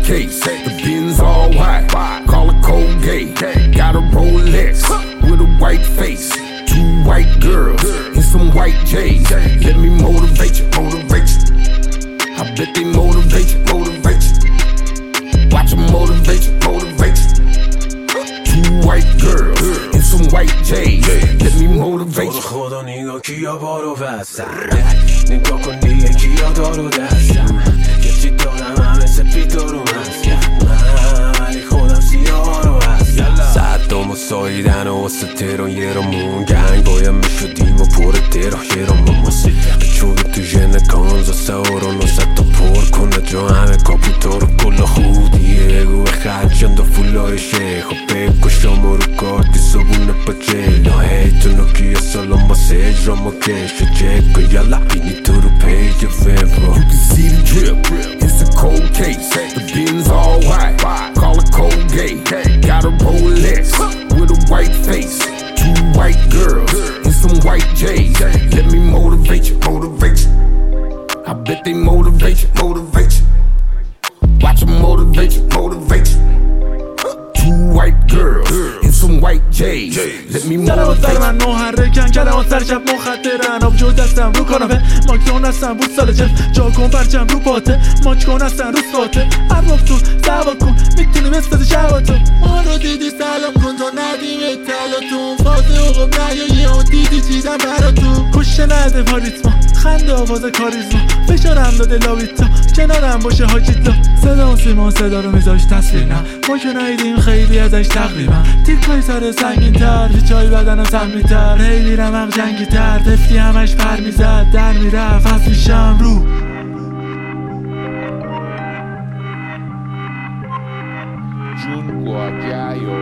case. The Benz all white, call it Colgate. Got a Rolex with a white face. 2 white girls and some white J's. Let me motivate you, motivate you. I bet they motivate you, motivate you. Watch them motivate you, motivate you. 2 white girls and some white J's. Let me motivate you. خدا نگاه کیا بارو بستن نگاه کن دیگه کیا دارو دستن یه چی دارم همه سپید دارو مستم ولی خودم سیاه رو هستم صدام و ساییدن و واسه تهران یه را مون گنگ باید میشدیم و پر تهران یه را مماسی چون تو ژن کانزاس اوران و ست پر کنه جا همه کاپوتا رو کل خودیه گوه خرچند و فولای شیخ و بگو شما رو کارتی صبونه پچه لاهیتو نوکیه سالان باسه اجرام و کش و چک و یالا بینی تو رو پیج فیبرو You can see the drip, it's a cold case. The Benz all white, call it Colgate. Got a Rolex with a white face. 2 white girls and some white J's. Let me motivate you, motivate you. I bet they motivate you, motivate you. Watch them motivate you, motivate you. 2 white girls and some white J's. Let me motivate you. من محرکن کلمات سر شب مخدرن آبجو دستم رو کاناپه ماکدون هستم بود سال جلف جا کن پرچم رو پاته ماچ کن هستن رو ساته عرب تو سوا کن میتونی بستازی شباتو ما رو دیدی سلام کن تا ندیم تلاتون فاده اقام نیایی و دیدی چیزم برا تو کشه نده پاریتما خنده آواز کاریزما فشارم داده لاویتا کنارم باشه حاجیتا صدا و سیما صدا رو میذاش تصویر نه ما که نایدیم خیلی ازش تقریبا تیکای سر سنگین تر چای بدنم سمی تر هی میرم هم جنگی تر تفتی همش پر میزد در میرفت از میشم رو Giungo a Chiaio.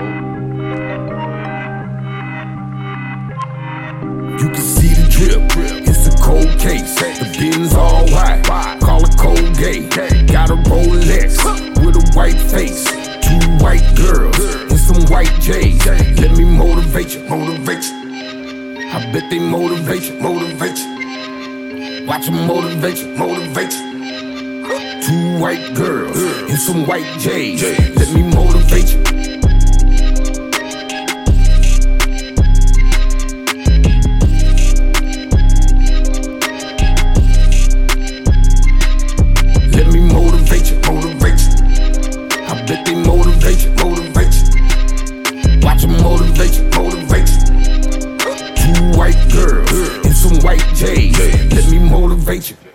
You can see the drip, it's a cold case. The Benz all white, call it Colgate. Got a Rolex with a white face. 2 white girls and some white J's. Let me motivate you, motivate you. I bet they motivate you, motivate you. Watch them motivate you, motivate you. 2 white girls and some white J's. Let me motivate you. Let me motivate you, motivate you. I bet they motivate you, motivate you. Watch them motivate you, motivate you. 2 white girls and some white J's. Let me motivate you.